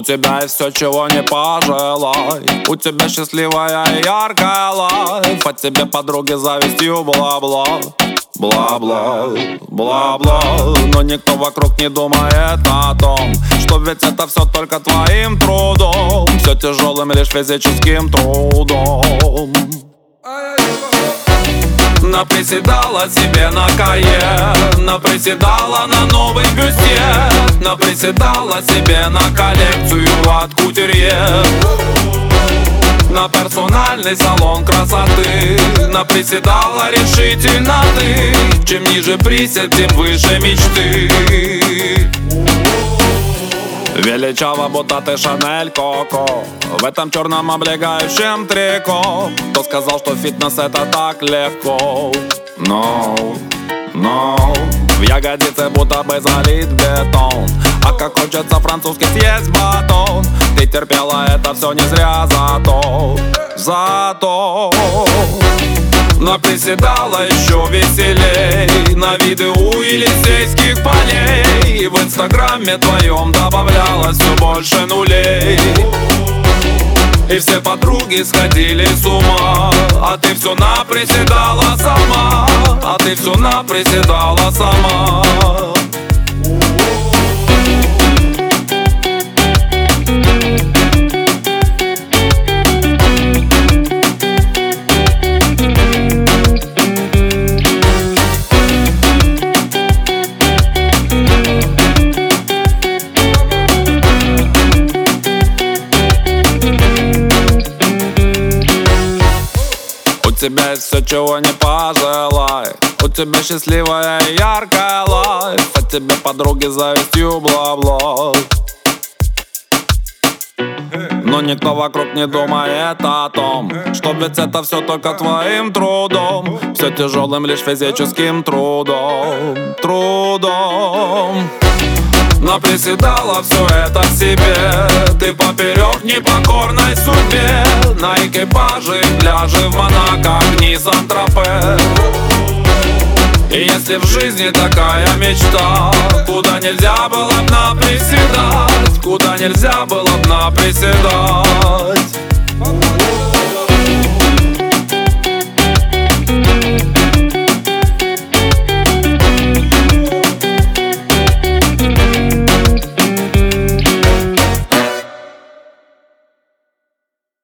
тебя есть все, чего не пожелай. У тебя счастливая и яркая лайф. От тебе подруги завистью бла-бла. Бла-бла, бла-бла. Но никто вокруг не думает о том, что ведь это все только твоим трудом. Все тяжелым лишь физическим трудом. Наприседала себе на кае, наприседала на новый бюстье, наприседала себе на коллекцию от кутюрье, на персональный салон красоты. Наприседала решительно ты. Чем ниже присед, тем выше мечты. Величава, будто ты Шанель Коко, в этом черном облегающем трико. Кто сказал, что фитнес это так легко? No, no. В ягодице будто бы залит бетон, а как хочется французский съесть батон. Ты терпела это все не зря, зато наприседала еще веселей на виды у Елисейских полей. И в инстаграме твоем добавлялось все больше нулей. И все подруги сходили с ума, а ты все наприседала сама, а ты все наприседала сама. У тебя есть все, чего не пожелай. У тебя счастливая и яркая лайф. От тебя подруги завистью бла-бла. Но никто вокруг не думает о том, что ведь это все только твоим трудом. Все тяжелым лишь физическим трудом. Наприседала все это себе ты поперек непокорной судьбе. На экипаже и пляже в Монако, огни Сан-Тропе. И если в жизни такая мечта, куда нельзя было б наприседать, куда нельзя было б наприседать.